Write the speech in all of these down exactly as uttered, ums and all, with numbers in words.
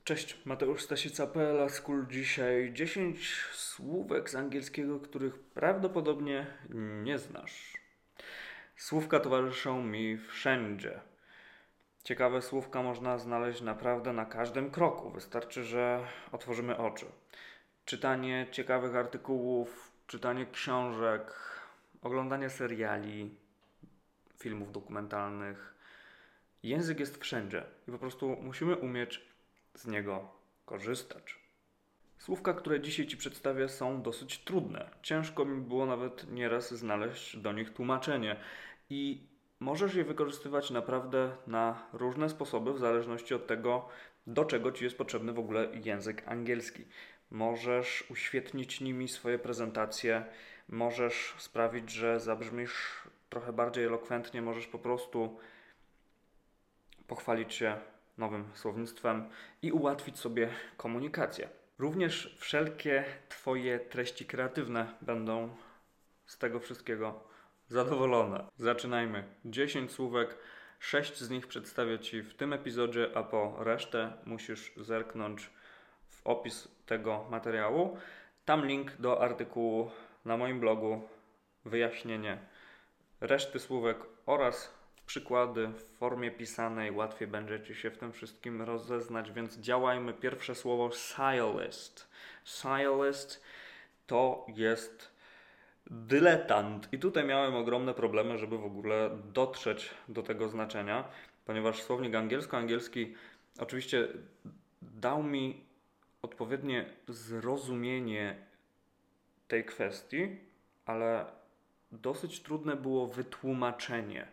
Cześć, Mateusz Stasica, P L A School. Dzisiaj dziesięć słówek z angielskiego, których prawdopodobnie nie znasz. Słówka towarzyszą mi wszędzie. Ciekawe słówka można znaleźć naprawdę na każdym kroku. Wystarczy, że otworzymy oczy. Czytanie ciekawych artykułów, czytanie książek, oglądanie seriali, filmów dokumentalnych. Język jest wszędzie i po prostu musimy umieć z niego korzystać. Słówka, które dzisiaj Ci przedstawię, są dosyć trudne. Ciężko mi było nawet nieraz znaleźć do nich tłumaczenie i możesz je wykorzystywać naprawdę na różne sposoby w zależności od tego, do czego Ci jest potrzebny w ogóle język angielski. Możesz uświetnić nimi swoje prezentacje, możesz sprawić, że zabrzmisz trochę bardziej elokwentnie, możesz po prostu pochwalić się nowym słownictwem i ułatwić sobie komunikację. Również wszelkie Twoje treści kreatywne będą z tego wszystkiego zadowolone. Zaczynajmy. dziesięć słówek, sześć z nich przedstawię Ci w tym epizodzie, a po resztę musisz zerknąć w opis tego materiału. Tam link do artykułu na moim blogu, wyjaśnienie reszty słówek oraz przykłady w formie pisanej. Łatwiej będzie Ci się w tym wszystkim rozeznać, więc działajmy. Pierwsze słowo stylist. Stylist to jest dyletant. I tutaj miałem ogromne problemy, żeby w ogóle dotrzeć do tego znaczenia, ponieważ słownik angielsko-angielski oczywiście dał mi odpowiednie zrozumienie tej kwestii, ale dosyć trudne było wytłumaczenie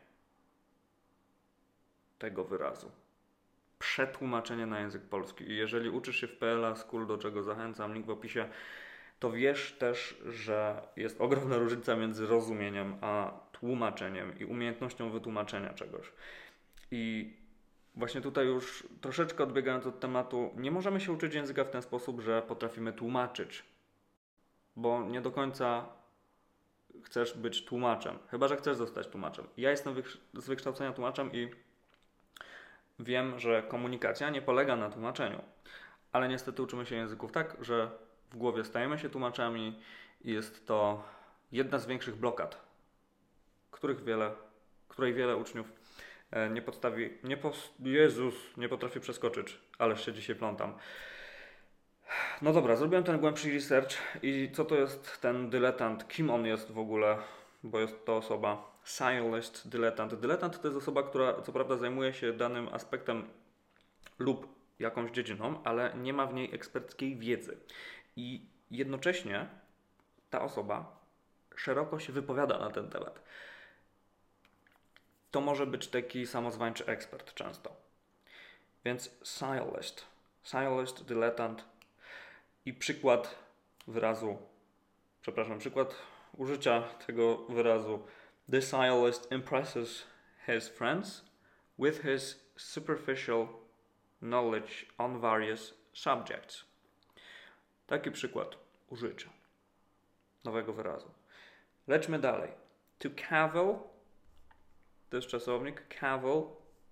tego wyrazu. Przetłumaczenie na język polski. I jeżeli uczysz się w P L A School, do czego zachęcam, link w opisie, to wiesz też, że jest ogromna różnica między rozumieniem a tłumaczeniem i umiejętnością wytłumaczenia czegoś. I właśnie tutaj już troszeczkę odbiegając od tematu, nie możemy się uczyć języka w ten sposób, że potrafimy tłumaczyć, bo nie do końca chcesz być tłumaczem, chyba że chcesz zostać tłumaczem. Ja jestem z wykształcenia tłumaczem i wiem, że komunikacja nie polega na tłumaczeniu, ale niestety uczymy się języków tak, że w głowie stajemy się tłumaczami i jest to jedna z większych blokad, których wiele, której wiele uczniów nie podstawi, nie pos, Jezus, nie potrafi przeskoczyć, ależ się dzisiaj plątam. No dobra, zrobiłem ten głębszy research i co to jest ten dyletant, kim on jest w ogóle, bo jest to osoba stylist, dyletant. Dyletant to jest osoba, która co prawda zajmuje się danym aspektem lub jakąś dziedziną, ale nie ma w niej eksperckiej wiedzy. I jednocześnie ta osoba szeroko się wypowiada na ten temat. To może być taki samozwańczy ekspert często. Więc stylist, stylist, dyletant i przykład wyrazu, przepraszam, przykład użycia tego wyrazu. The stylist impresses his friends with his superficial knowledge on various subjects. Taki przykład użycia nowego wyrazu. Lećmy dalej. To cavil, to jest czasownik, cavil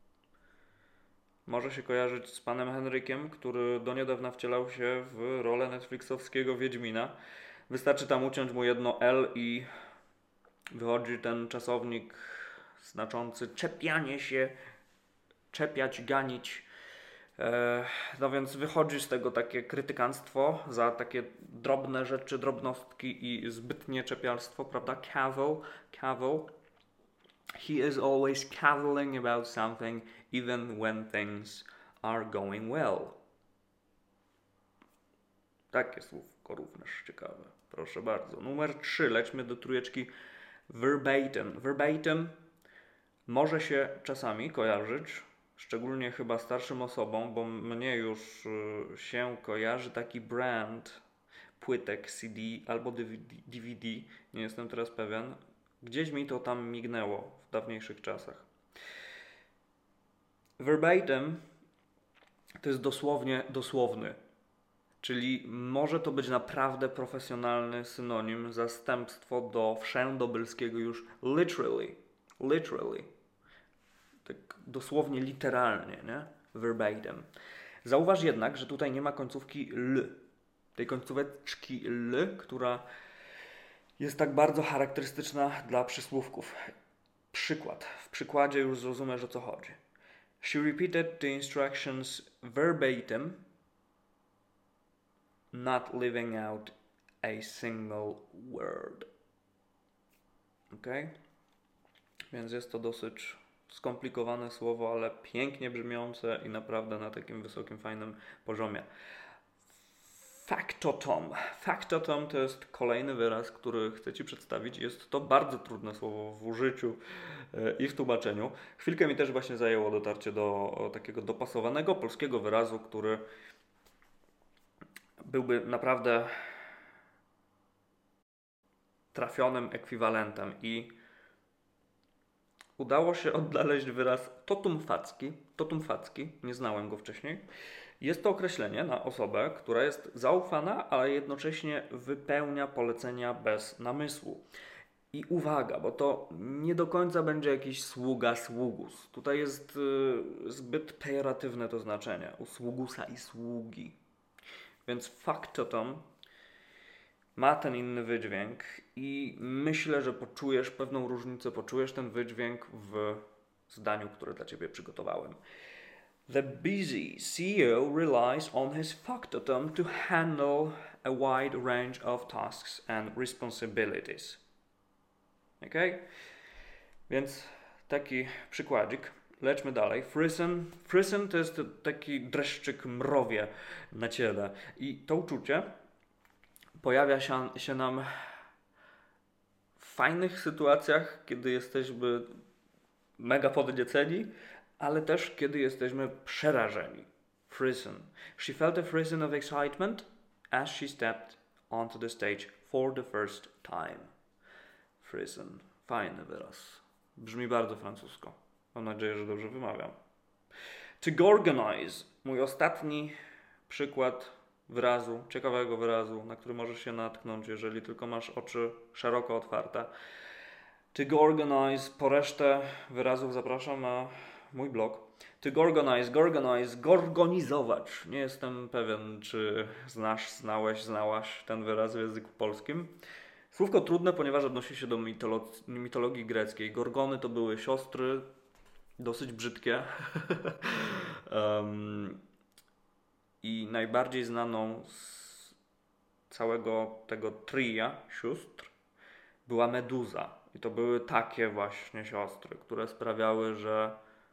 może się kojarzyć z panem Henrykiem, który do niedawna wcielał się w rolę netflixowskiego Wiedźmina. Wystarczy tam uciąć mu jedno L i wychodzi ten czasownik znaczący czepianie się, czepiać, ganić. No więc wychodzi z tego takie krytykanstwo za takie drobne rzeczy, drobnostki i zbytnie czepialstwo, prawda? Cavil, cavil. He is always cavilling about something, even when things are going well. Takie słówko również ciekawe. Proszę bardzo. Numer trzy. Lećmy do trójeczki. Verbatim. Verbatim może się czasami kojarzyć, szczególnie chyba starszym osobom, bo mnie już y, się kojarzy taki brand płytek C D albo D V D, nie jestem teraz pewien. Gdzieś mi to tam mignęło w dawniejszych czasach. Verbatim to jest dosłownie dosłowny, czyli może to być naprawdę profesjonalny synonim, zastępstwo do wszędobylskiego już literally, literally, tak dosłownie literalnie, nie? Verbatim. Zauważ jednak, że tutaj nie ma końcówki l. Tej końcóweczki l, która jest tak bardzo charakterystyczna dla przysłówków. Przykład. W przykładzie już zrozumiesz, o co chodzi. She repeated the instructions verbatim, not leaving out a single word. Ok? Więc jest to dosyć skomplikowane słowo, ale pięknie brzmiące i naprawdę na takim wysokim, fajnym poziomie. Factotum. Factotum to jest kolejny wyraz, który chcę Ci przedstawić. Jest to bardzo trudne słowo w użyciu i w tłumaczeniu. Chwilkę mi też właśnie zajęło dotarcie do takiego dopasowanego polskiego wyrazu, który byłby naprawdę trafionym ekwiwalentem i udało się odnaleźć wyraz totum facki. Totum facki, nie znałem go wcześniej. Jest to określenie na osobę, która jest zaufana, ale jednocześnie wypełnia polecenia bez namysłu. I uwaga, bo to nie do końca będzie jakiś sługa sługus. Tutaj jest y, zbyt pejoratywne to znaczenie u sługusa i sługi. Więc factotum ma ten inny wydźwięk i myślę, że poczujesz pewną różnicę, poczujesz ten wydźwięk w zdaniu, które dla Ciebie przygotowałem. The busy C E O relies on his factotum to handle a wide range of tasks and responsibilities. Ok? Więc taki przykładzik. Lećmy dalej. Fryzen. Fryzen to jest taki dreszczyk mrowie na ciele. I to uczucie pojawia się, się nam w fajnych sytuacjach, kiedy jesteśmy mega podnieceni, ale też kiedy jesteśmy przerażeni. Frozen. She felt a frozen of excitement as she stepped onto the stage for the first time. Frozen. Fajny wyraz. Brzmi bardzo francusko. Mam nadzieję, że dobrze wymawiam. To gorganize. Mój ostatni przykład wyrazu, ciekawego wyrazu, na który możesz się natknąć, jeżeli tylko masz oczy szeroko otwarte. To gorganize. Po resztę wyrazów zapraszam na mój blog. To gorganize, gorganize, gorgonizować. Nie jestem pewien, czy znasz, znałeś, znałaś ten wyraz w języku polskim. Słówko trudne, ponieważ odnosi się do mitolo- mitologii greckiej. Gorgony to były siostry, dosyć brzydkie. um, I najbardziej znaną z całego tego tria sióstr była Meduza. I to były takie właśnie siostry, które sprawiały, że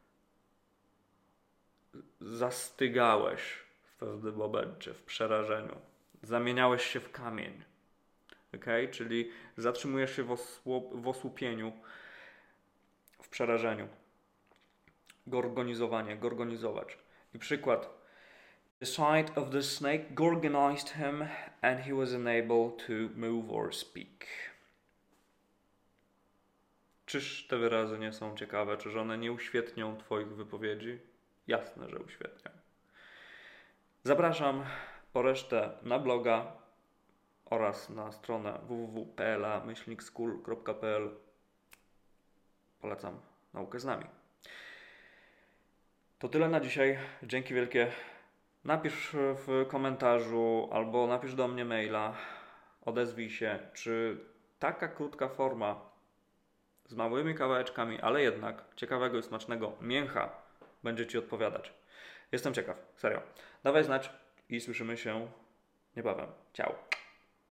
zastygałeś w pewnym momencie, w przerażeniu. Zamieniałeś się w kamień. Okay? Czyli zatrzymujesz się w, osłup, w osłupieniu, w przerażeniu. Gorgonizowanie, gorgonizować. I przykład. The sight of the snake gorgonized him and he was unable to move or speak. Czyż te wyrazy nie są ciekawe? Czyż one nie uświetnią Twoich wypowiedzi? Jasne, że uświetnią. Zapraszam po resztę na bloga oraz na stronę w w w kropka p l a myślnik school kropka p l. Polecam naukę z nami. To tyle na dzisiaj. Dzięki wielkie. Napisz w komentarzu albo napisz do mnie maila. Odezwij się, czy taka krótka forma z małymi kawałeczkami, ale jednak ciekawego i smacznego mięcha będzie Ci odpowiadać. Jestem ciekaw, serio. Dawaj znać i słyszymy się niebawem. Ciao.